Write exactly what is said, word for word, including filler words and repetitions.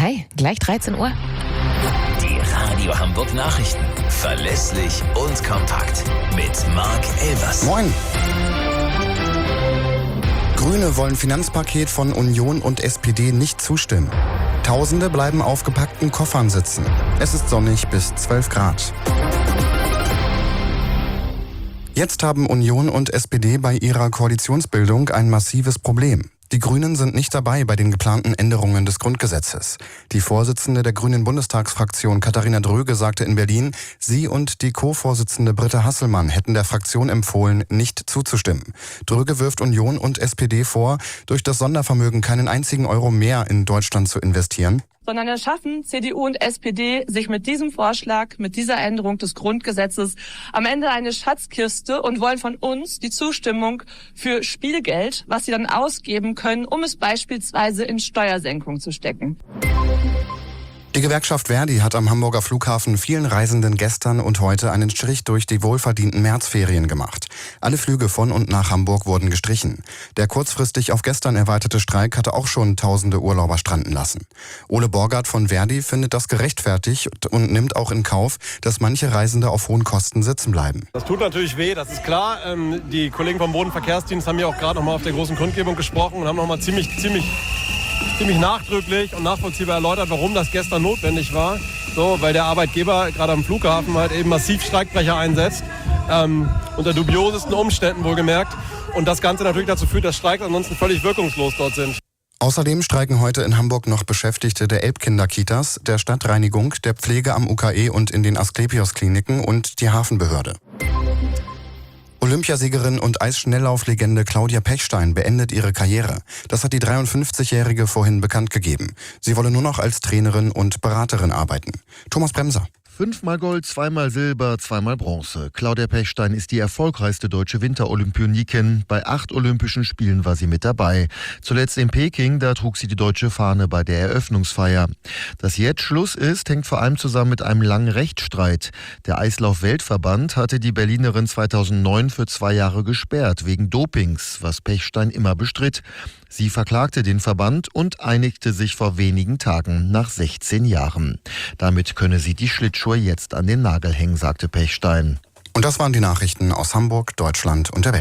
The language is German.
Hi, gleich dreizehn Uhr. Die Radio Hamburg Nachrichten. Verlässlich und kompakt. Mit Marc Elvers. Moin. Grüne wollen Finanzpaket von Union und S P D nicht zustimmen. Tausende bleiben auf gepackten Koffern sitzen. Es ist sonnig bis zwölf Grad. Jetzt haben Union und S P D bei ihrer Koalitionsbildung ein massives Problem. Die Grünen sind nicht dabei bei den geplanten Änderungen des Grundgesetzes. Die Vorsitzende der Grünen Bundestagsfraktion Katharina Dröge sagte in Berlin, sie und die Co-Vorsitzende Britta Hasselmann hätten der Fraktion empfohlen, nicht zuzustimmen. Dröge wirft Union und S P D vor, durch das Sondervermögen keinen einzigen Euro mehr in Deutschland zu investieren. Sondern es schaffen C D U und S P D sich mit diesem Vorschlag, mit dieser Änderung des Grundgesetzes am Ende eine Schatzkiste und wollen von uns die Zustimmung für Spielgeld, was sie dann ausgeben können, um es beispielsweise in Steuersenkung zu stecken. Die Gewerkschaft Verdi hat am Hamburger Flughafen vielen Reisenden gestern und heute einen Strich durch die wohlverdienten Märzferien gemacht. Alle Flüge von und nach Hamburg wurden gestrichen. Der kurzfristig auf gestern erweiterte Streik hatte auch schon tausende Urlauber stranden lassen. Ole Borgert von Verdi findet das gerechtfertigt und nimmt auch in Kauf, dass manche Reisende auf hohen Kosten sitzen bleiben. Das tut natürlich weh, das ist klar. Die Kollegen vom Bodenverkehrsdienst haben ja auch gerade noch mal auf der großen Kundgebung gesprochen und haben noch mal ziemlich, ziemlich ziemlich nachdrücklich und nachvollziehbar erläutert, warum das gestern notwendig war. So, weil der Arbeitgeber gerade am Flughafen halt eben massiv Streikbrecher einsetzt, ähm, unter dubiosesten Umständen wohlgemerkt. Und das Ganze natürlich dazu führt, dass Streiks ansonsten völlig wirkungslos dort sind. Außerdem streiken heute in Hamburg noch Beschäftigte der Elbkinderkitas, der Stadtreinigung, der Pflege am U K E und in den Asklepios-Kliniken und die Hafenbehörde. Olympiasiegerin und Eisschnelllauflegende Claudia Pechstein beendet ihre Karriere. Das hat die dreiundfünfzigjährige vorhin bekannt gegeben. Sie wolle nur noch als Trainerin und Beraterin arbeiten. Thomas Bremser. Fünfmal Gold, zweimal Silber, zweimal Bronze. Claudia Pechstein ist die erfolgreichste deutsche Winterolympionikin. Bei acht Olympischen Spielen war sie mit dabei. Zuletzt in Peking, da trug sie die deutsche Fahne bei der Eröffnungsfeier. Dass jetzt Schluss ist, hängt vor allem zusammen mit einem langen Rechtsstreit. Der Eislauf-Weltverband hatte die Berlinerin zweitausendneun für zwei Jahre gesperrt, wegen Dopings, was Pechstein immer bestritt. Sie verklagte den Verband und einigte sich vor wenigen Tagen nach sechzehn Jahren. Damit könne sie die Schlittschuhe jetzt an den Nagel hängen, sagte Pechstein. Und das waren die Nachrichten aus Hamburg, Deutschland und der Welt.